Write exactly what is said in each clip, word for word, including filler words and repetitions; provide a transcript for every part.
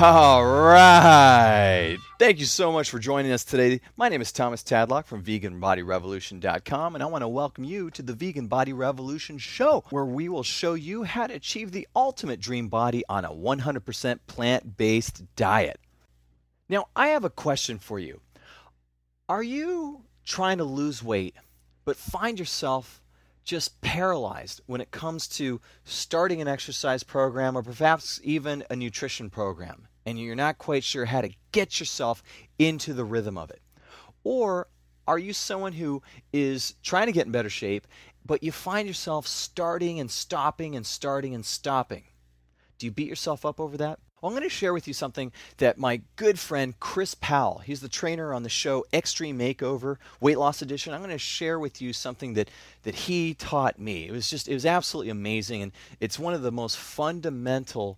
All right. Thank you so much for joining us today. My name is Thomas Tadlock from vegan body revolution dot com, and I want to welcome you to the Vegan Body Revolution Show, where we will show you how to achieve the ultimate dream body on a one hundred percent plant-based diet. Now, I have a question for you. Are you trying to lose weight, but find yourself just paralyzed when it comes to starting an exercise program or perhaps even a nutrition program, and you're not quite sure how to get yourself into the rhythm of it? Or are you someone who is trying to get in better shape, but you find yourself starting and stopping and starting and stopping? Do you beat yourself up over that? Well, I'm going to share with you something that my good friend Chris Powell, he's the trainer on the show Extreme Makeover Weight Loss Edition. I'm going to share with you something that, that he taught me. It was just, it was absolutely amazing, and it's one of the most fundamental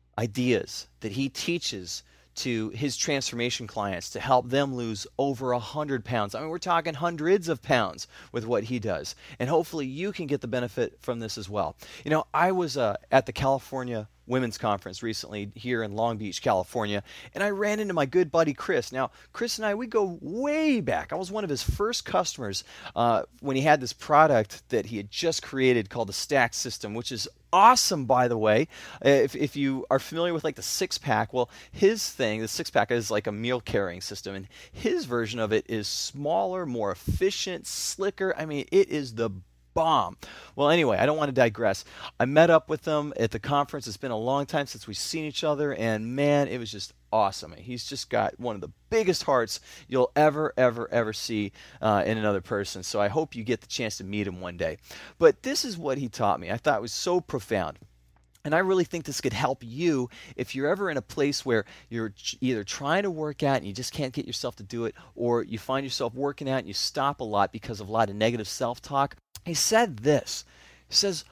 ideas that he teaches to his transformation clients to help them lose over a hundred pounds. I mean, we're talking hundreds of pounds with what he does, and hopefully you can get the benefit from this as well. You know, I was uh, at the California Women's Conference recently here in Long Beach, California, and I ran into my good buddy Chris. Now, Chris and I, we go way back. I was one of his first customers uh, when he had this product that he had just created called the Stack System, which is awesome, by the way. If, if you are familiar with like the six pack, well, his thing, the six pack is like a meal carrying system, and his version of it is smaller, more efficient, slicker. I mean, it is the bomb. Well, anyway, I don't want to digress. I met up with him at the conference. It's been a long time since we've seen each other, and man, it was just awesome. He's just got one of the biggest hearts you'll ever, ever, ever see uh, in another person. So I hope you get the chance to meet him one day. But this is what he taught me. I thought it was so profound. And I really think this could help you if you're ever in a place where you're either trying to work out and you just can't get yourself to do it, or you find yourself working out and you stop a lot because of a lot of negative self-talk. He said this. He says,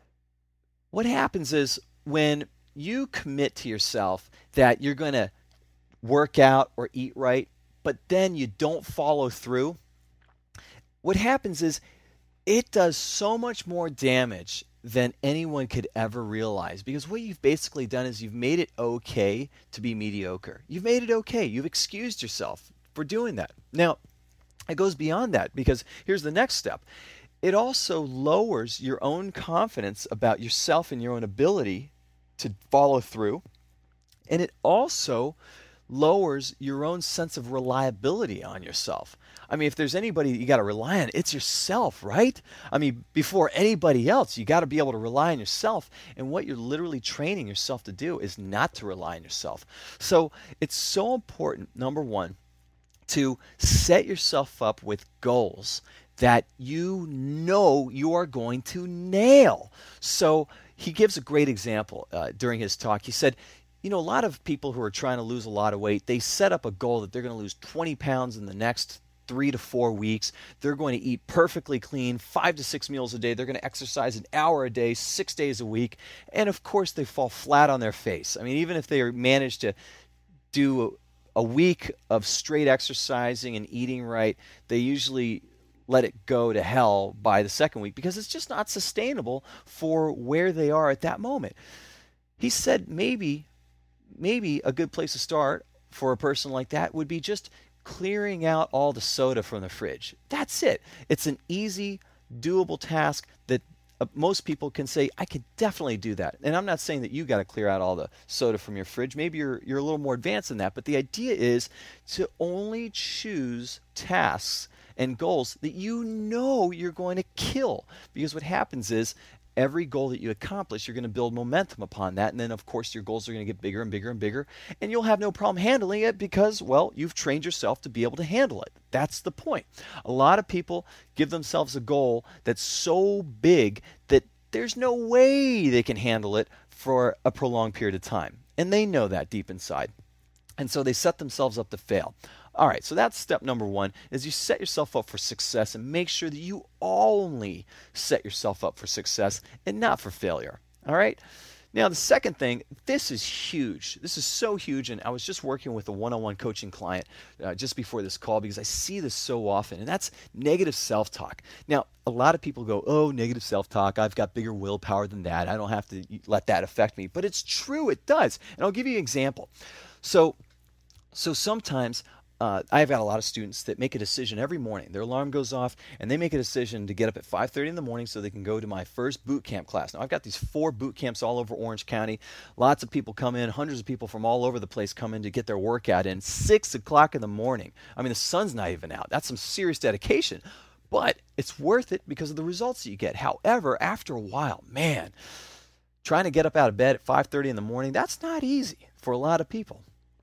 what happens is when you commit to yourself that you're going to work out or eat right, but then you don't follow through, what happens is it does so much more damage than anyone could ever realize, because what you've basically done is you've made it okay to be mediocre. You've made it okay. You've excused yourself for doing that. Now, it goes beyond that, because here's the next step. It also lowers your own confidence about yourself and your own ability to follow through. And it also lowers your own sense of reliability on yourself. I mean, if there's anybody you got to rely on, it's yourself, right? I mean, before anybody else, you got to be able to rely on yourself. And what you're literally training yourself to do is not to rely on yourself. So it's so important, number one, to set yourself up with goals that you know you are going to nail. So he gives a great example uh, during his talk. He said, you know, a lot of people who are trying to lose a lot of weight, they set up a goal that they're going to lose twenty pounds in the next three to four weeks. They're going to eat perfectly clean, five to six meals a day. They're going to exercise an hour a day, six days a week. And of course, they fall flat on their face. I mean, even if they manage to do a week of straight exercising and eating right, they usually let it go to hell by the second week because it's just not sustainable for where they are at that moment. He said maybe, maybe a good place to start for a person like that would be just clearing out all the soda from the fridge. That's it. It's an easy, doable task that uh, most people can say, I could definitely do that. And I'm not saying that you got to clear out all the soda from your fridge. Maybe you're you're a little more advanced than that. But the idea is to only choose tasks and goals that you know you're going to kill. Because what happens is every goal that you accomplish, you're going to build momentum upon that. And then, of course, your goals are going to get bigger and bigger and bigger. And you'll have no problem handling it because, well, you've trained yourself to be able to handle it. That's the point. A lot of people give themselves a goal that's so big that there's no way they can handle it for a prolonged period of time. And they know that deep inside. And so they set themselves up to fail. All right, so that's step number one, is you set yourself up for success and make sure that you only set yourself up for success and not for failure. All right? Now, the second thing, this is huge. This is so huge, and I was just working with a one-on-one coaching client uh, just before this call because I see this so often, and that's negative self-talk. Now, a lot of people go, oh, negative self-talk, I've got bigger willpower than that. I don't have to let that affect me. But it's true, it does. And I'll give you an example. So, so sometimes Uh, I've got a lot of students that make a decision every morning. Their alarm goes off, and they make a decision to get up at five thirty in the morning so they can go to my first boot camp class. Now, I've got these four boot camps all over Orange County. Lots of people come in. Hundreds of people from all over the place come in to get their workout in. six o'clock in the morning. I mean, the sun's not even out. That's some serious dedication. But it's worth it because of the results that you get. However, after a while, man, trying to get up out of bed at five thirty in the morning, that's not easy for a lot of people.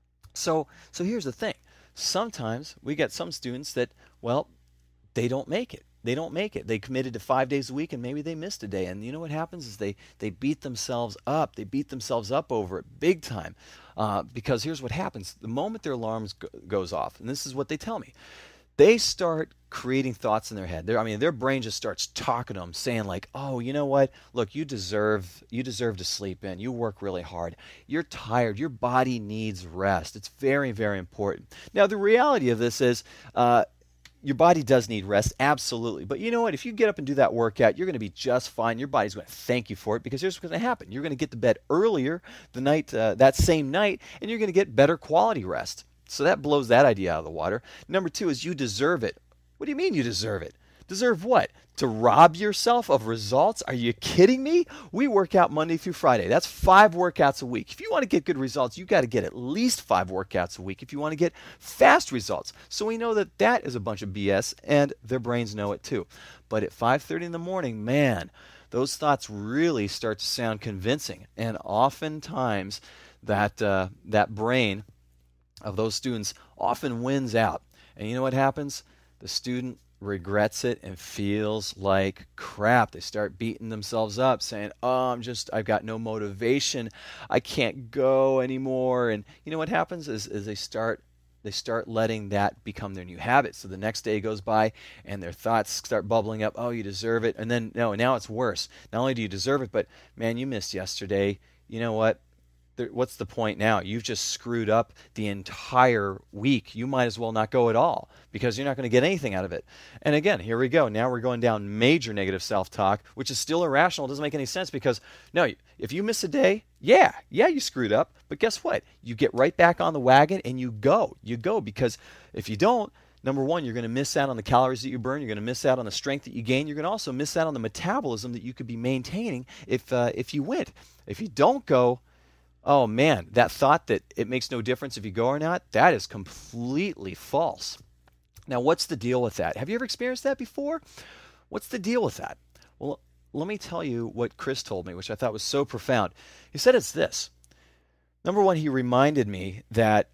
So, so here's the thing. Sometimes we get some students that, well, they don't make it. They don't make it. They committed to five days a week and maybe they missed a day. And you know what happens is they, they beat themselves up. They beat themselves up over it big time. Uh, because here's what happens. The moment their alarms go, goes off, and this is what they tell me, they start creating thoughts in their head. They're, I mean, their brain just starts talking to them, saying like, "Oh, you know what? Look, you deserve you deserve to sleep in. You work really hard. You're tired. Your body needs rest. It's very, very important." Now, the reality of this is, uh, your body does need rest, absolutely. But you know what? If you get up and do that workout, you're going to be just fine. Your body's going to thank you for it because here's what's going to happen: you're going to get to bed earlier the night uh, that same night, and you're going to get better quality rest. So that blows that idea out of the water. Number two is you deserve it. What do you mean you deserve it? Deserve what? To rob yourself of results? Are you kidding me? We work out Monday through Friday. That's five workouts a week. If you want to get good results, you got to get at least five workouts a week if you want to get fast results. So we know that that is a bunch of B S, and their brains know it too. But at five thirty in the morning, man, those thoughts really start to sound convincing. And oftentimes that uh, that brain of those students often wins out. And you know what happens? The student regrets it and feels like crap. They start beating themselves up saying, oh, I'm just, I've got no motivation. I can't go anymore. And you know what happens is, is they start they start letting that become their new habit. So the next day goes by and their thoughts start bubbling up. Oh, you deserve it. And then, no, now it's worse. Not only do you deserve it, but man, you missed yesterday. You know what? There, what's the point now? You've just screwed up the entire week. You might as well not go at all because you're not going to get anything out of it. And again, here we go. Now we're going down major negative self-talk, which is still irrational. It doesn't make any sense because, no, if you miss a day, yeah, yeah, you screwed up. But guess what? You get right back on the wagon and you go. You go because if you don't, number one, you're going to miss out on the calories that you burn. You're going to miss out on the strength that you gain. You're going to also miss out on the metabolism that you could be maintaining if uh, if you went. If you don't go, oh man, that thought that it makes no difference if you go or not, that is completely false. Now, what's the deal with that? Have you ever experienced that before? What's the deal with that? Well, let me tell you what Chris told me, which I thought was so profound. He said it's this. Number one, he reminded me that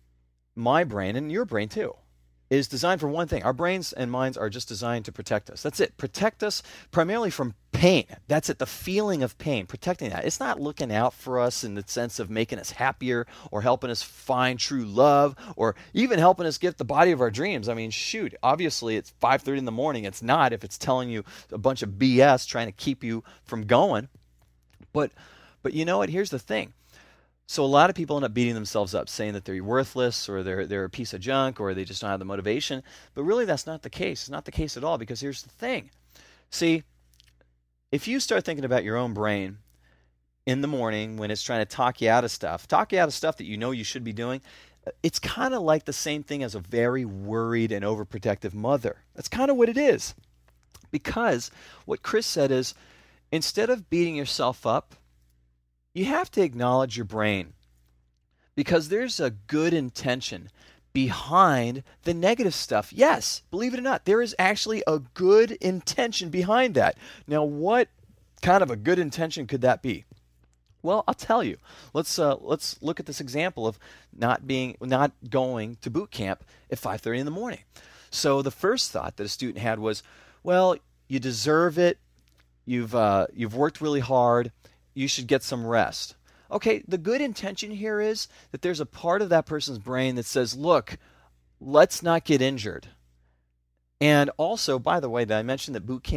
my brain, and your brain too, is designed for one thing. Our brains and minds are just designed to protect us. That's it. Protect us primarily from pain. That's it. The feeling of pain. Protecting that. It's not looking out for us in the sense of making us happier or helping us find true love or even helping us get the body of our dreams. I mean, shoot, obviously it's five thirty in the morning. It's not if it's telling you a bunch of B S trying to keep you from going. But, but you know what? Here's the thing. So a lot of people end up beating themselves up, saying that they're worthless or they're they're a piece of junk or they just don't have the motivation. But really that's not the case. It's not the case at all because here's the thing. See, if you start thinking about your own brain in the morning when it's trying to talk you out of stuff, talk you out of stuff that you know you should be doing, it's kind of like the same thing as a very worried and overprotective mother. That's kind of what it is. Because what Chris said is, instead of beating yourself up, you have to acknowledge your brain because there's a good intention behind the negative stuff. Yes, believe it or not, there is actually a good intention behind that. Now, what kind of a good intention could that be? Well, I'll tell you. Let's uh, let's look at this example of not being not going to boot camp at five thirty in the morning. So the first thought that a student had was, well, you deserve it. You've uh, you've worked really hard. You should get some rest. Okay, the good intention here is that there's a part of that person's brain that says, look, let's not get injured. And also, by the way, that I mentioned that boot camp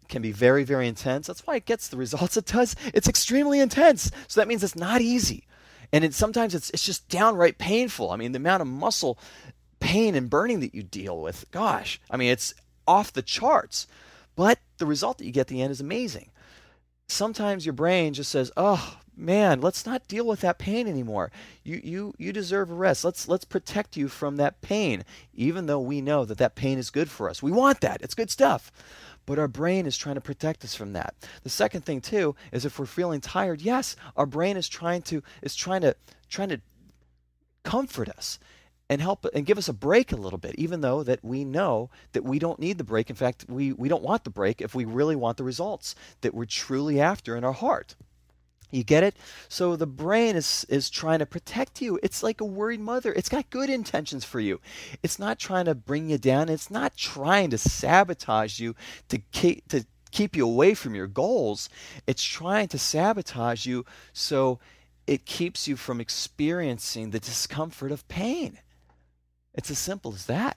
can be very, very intense. That's why it gets the results it does. It's extremely intense. So that means it's not easy. And it, sometimes it's it's just downright painful. I mean, the amount of muscle pain and burning that you deal with, gosh, I mean, it's off the charts. But the result that you get at the end is amazing. Sometimes your brain just says, oh, man, let's not deal with that pain anymore. You you you deserve a rest. Let's let's protect you from that pain, even though we know that that pain is good for us. We want that. It's good stuff. But our brain is trying to protect us from that. The second thing too is if we're feeling tired, yes, our brain is trying to is trying to trying to comfort us and help and give us a break a little bit, even though that we know that we don't need the break. In fact, we we don't want the break if we really want the results that we're truly after in our heart. You get it? So the brain is is trying to protect you. It's like a worried mother. It's got good intentions for you. It's not trying to bring you down. It's not trying to sabotage you to keep, to keep you away from your goals. It's trying to sabotage you so it keeps you from experiencing the discomfort of pain. It's as simple as that.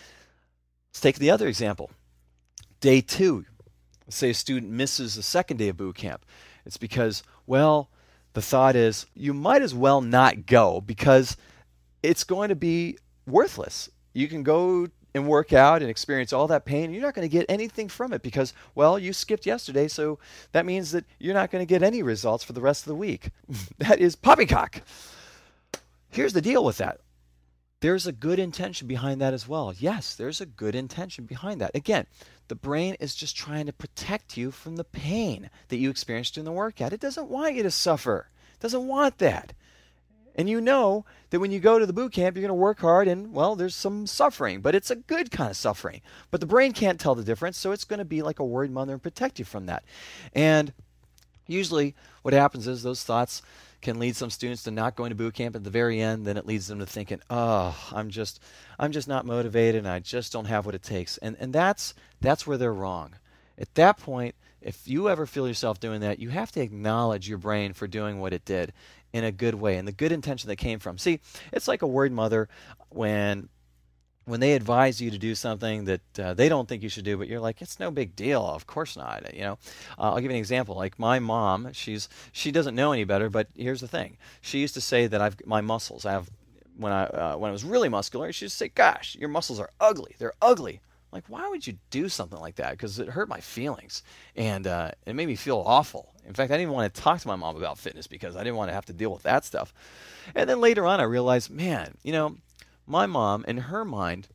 Let's take the other example. Day two. Let's say a student misses the second day of boot camp. It's because, well, the thought is you might as well not go because it's going to be worthless. You can go and work out and experience all that pain. And you're not going to get anything from it because, well, you skipped yesterday, so that means that you're not going to get any results for the rest of the week. That is poppycock. Here's the deal with that. There's a good intention behind that as well. Yes, there's a good intention behind that. Again, the brain is just trying to protect you from the pain that you experienced during the workout. It doesn't want you to suffer. It doesn't want that. And you know that when you go to the boot camp, you're going to work hard and, well, there's some suffering, but it's a good kind of suffering. But the brain can't tell the difference, so it's going to be like a worried mother and protect you from that. And usually what happens is those thoughts can lead some students to not going to boot camp at the very end. Then it leads them to thinking, oh, I'm just I'm just not motivated and I just don't have what it takes. And and that's that's where they're wrong. At that point, if you ever feel yourself doing that, you have to acknowledge your brain for doing what it did in a good way and the good intention that came from. See, it's like a worried mother when when they advise you to do something that uh, they don't think you should do, but you're like, it's no big deal. Of course not. You know, uh, I'll give you an example. Like my mom, she's she doesn't know any better, but here's the thing. She used to say that I've my muscles. I have when I uh, when I was really muscular, she used to say, "Gosh, your muscles are ugly. They're ugly." Like, why would you do something like that? Because it hurt my feelings and uh, it made me feel awful. In fact, I didn't even want to talk to my mom about fitness because I didn't want to have to deal with that stuff. And then later on, I realized, man, you know. My mom, in her mind,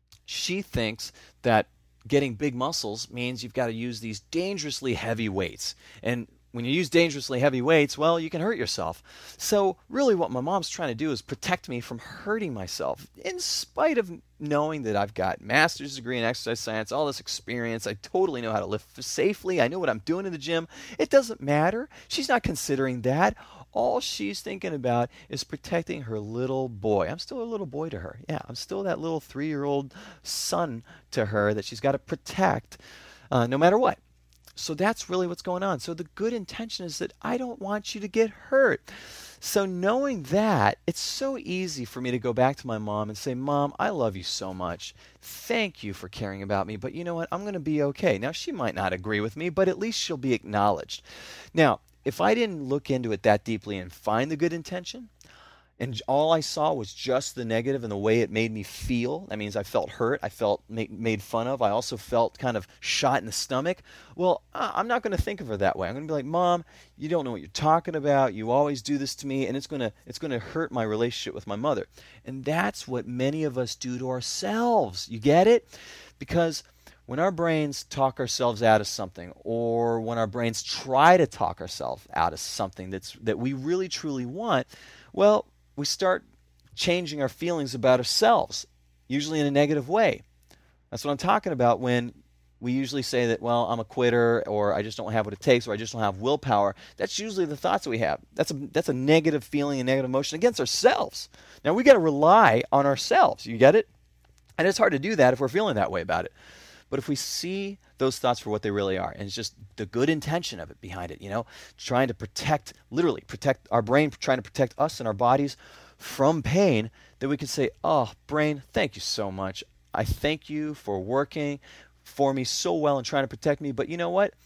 she thinks that getting big muscles means you've got to use these dangerously heavy weights. And when you use dangerously heavy weights, well, you can hurt yourself. So really what my mom's trying to do is protect me from hurting myself, in spite of knowing that I've got master's degree in exercise science, all this experience. I totally know how to lift safely. I know what I'm doing in the gym. It doesn't matter. She's not considering that. All she's thinking about is protecting her little boy. I'm still a little boy to her. Yeah, I'm still that little three-year-old son to her that she's got to protect uh, no matter what. So that's really what's going on. So the good intention is that I don't want you to get hurt. So knowing that, it's so easy for me to go back to my mom and say, Mom, I love you so much. Thank you for caring about me. But you know what? I'm going to be okay. Now, she might not agree with me, but at least she'll be acknowledged. Now, if I didn't look into it that deeply and find the good intention, and all I saw was just the negative and the way it made me feel, that means I felt hurt, I felt ma- made fun of, I also felt kind of shot in the stomach, well, I'm not going to think of her that way. I'm going to be like, Mom, you don't know what you're talking about, you always do this to me, and it's going to it's going to hurt my relationship with my mother. And that's what many of us do to ourselves. You get it? Because when our brains talk ourselves out of something, or when our brains try to talk ourselves out of something that's that we really truly want, well, we start changing our feelings about ourselves, usually in a negative way. That's what I'm talking about when we usually say that, well, I'm a quitter, or I just don't have what it takes, or I just don't have willpower. That's usually the thoughts that we have. That's a that's a negative feeling, a negative emotion against ourselves. Now, we got to rely on ourselves. You get it? And it's hard to do that if we're feeling that way about it. But if we see those thoughts for what they really are, and it's just the good intention of it behind it, you know, trying to protect, literally protect our brain, trying to protect us and our bodies from pain, then we can say, oh, brain, thank you so much. I thank you for working for me so well and trying to protect me. But you know what?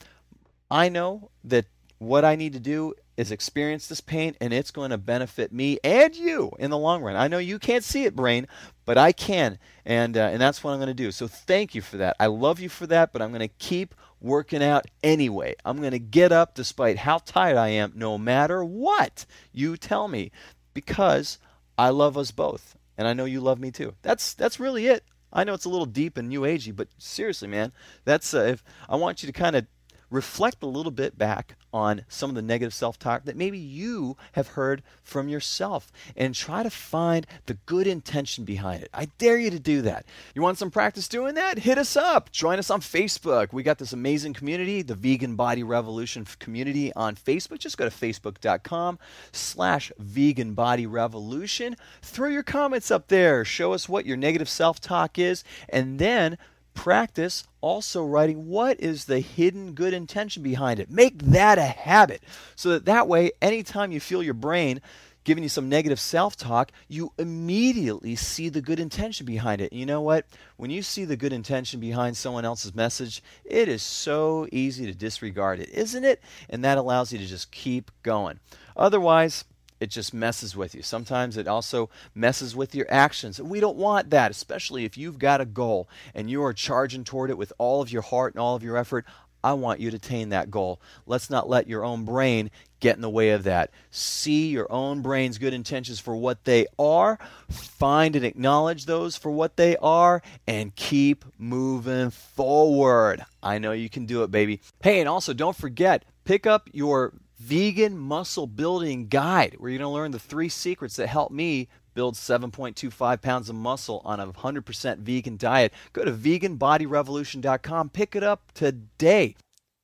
I know that what I need to do is experience this pain, and it's going to benefit me and you in the long run. I know you can't see it, brain, but I can, and uh, and that's what I'm going to do. So thank you for that. I love you for that, but I'm going to keep working out anyway. I'm going to get up despite how tired I am, no matter what you tell me, because I love us both, and I know you love me too. That's that's really it. I know it's a little deep and new agey, but seriously, man, that's uh, if I want you to kind of reflect a little bit back on some of the negative self-talk that maybe you have heard from yourself and try to find the good intention behind it. I dare you to do that. You want some practice doing that? Hit us up. Join us on Facebook. We got this amazing community, the Vegan Body Revolution community on Facebook. Just go to facebook.com slash Vegan Body Revolution. Throw your comments up there. Show us what your negative self-talk is, and then practice also writing what is the hidden good intention behind it. Make that a habit so that that way, anytime you feel your brain giving you some negative self-talk, you immediately see the good intention behind it. And you know what? When you see the good intention behind someone else's message, it is so easy to disregard it, isn't it? And that allows you to just keep going. Otherwise, it just messes with you. Sometimes it also messes with your actions. We don't want that, especially if you've got a goal and you are charging toward it with all of your heart and all of your effort. I want you to attain that goal. Let's not let your own brain get in the way of that. See your own brain's good intentions for what they are, find and acknowledge those for what they are, and keep moving forward. I know you can do it, baby. Hey, and also don't forget, pick up your Vegan Muscle Building Guide, where you're going to learn the three secrets that help me build seven point two five pounds of muscle on a one hundred percent vegan diet. Go to vegan body revolution dot com. Pick it up today.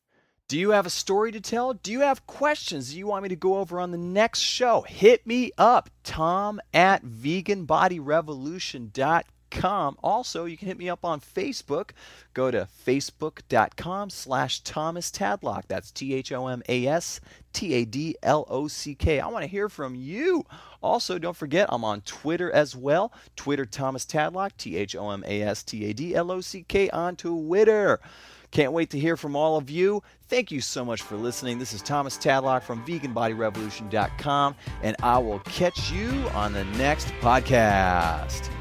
Do you have a story to tell? Do you have questions that you want me to go over on the next show? Hit me up, Tom at vegan body revolution dot com. Also, you can hit me up on Facebook. Go to facebook.com slash Thomas Tadlock. That's T H O M A S T A D L O C K. I want to hear from you. Also, don't forget, I'm on Twitter as well. Twitter, Thomas Tadlock, T H O M A S T A D L O C K on Twitter. Can't wait to hear from all of you. Thank you so much for listening. This is Thomas Tadlock from vegan body revolution dot com, and I will catch you on the next podcast.